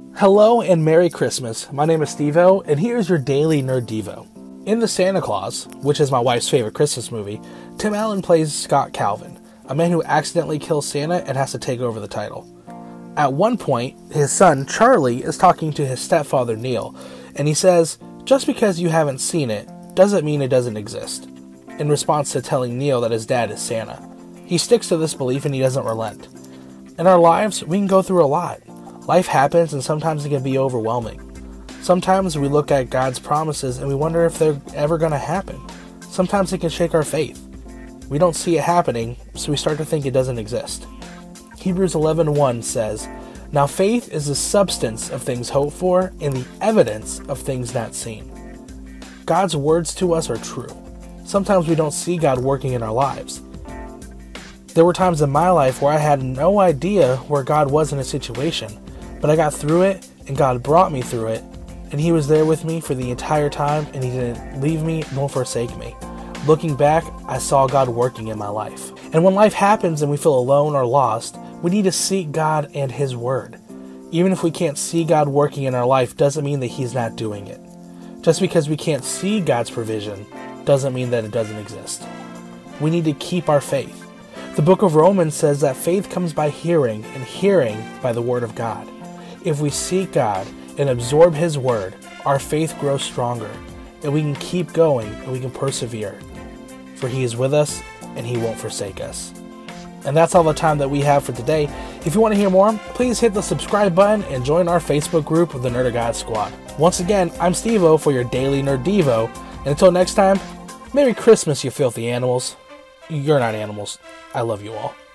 Hello and Merry Christmas. My name is Steve-O, and here's your daily Nerd Devo. In The Santa Claus, which is my wife's favorite Christmas movie, Tim Allen plays Scott Calvin, a man who accidentally kills Santa and has to take over the title. At one point, his son, Charlie, is talking to his stepfather, Neil, and he says, "Just because you haven't seen it, doesn't mean it doesn't exist," in response to telling Neil that his dad is Santa. He sticks to this belief and he doesn't relent. In our lives, we can go through a lot. Life happens and sometimes it can be overwhelming. Sometimes we look at God's promises and we wonder if they're ever going to happen. Sometimes it can shake our faith. We don't see it happening, so we start to think it doesn't exist. Hebrews 11:1 says, "Now faith is the substance of things hoped for and the evidence of things not seen." God's words to us are true. Sometimes we don't see God working in our lives. There were times in my life where I had no idea where God was in a situation, but I got through it, and God brought me through it, and He was there with me for the entire time, and He didn't leave me nor forsake me. Looking back, I saw God working in my life. And when life happens and we feel alone or lost, we need to seek God and His Word. Even if we can't see God working in our life, doesn't mean that He's not doing it. Just because we can't see God's provision, doesn't mean that it doesn't exist. We need to keep our faith. The book of Romans says that faith comes by hearing, and hearing by the Word of God. If we seek God and absorb His Word, our faith grows stronger, and we can keep going and we can persevere. For He is with us, and He won't forsake us. And that's all the time that we have for today. If you want to hear more, please hit the subscribe button and join our Facebook group of the Nerd of God Squad. Once again, I'm Steve-O for your daily Nerd Devo, and until next time, Merry Christmas, you filthy animals. You're not animals. I love you all.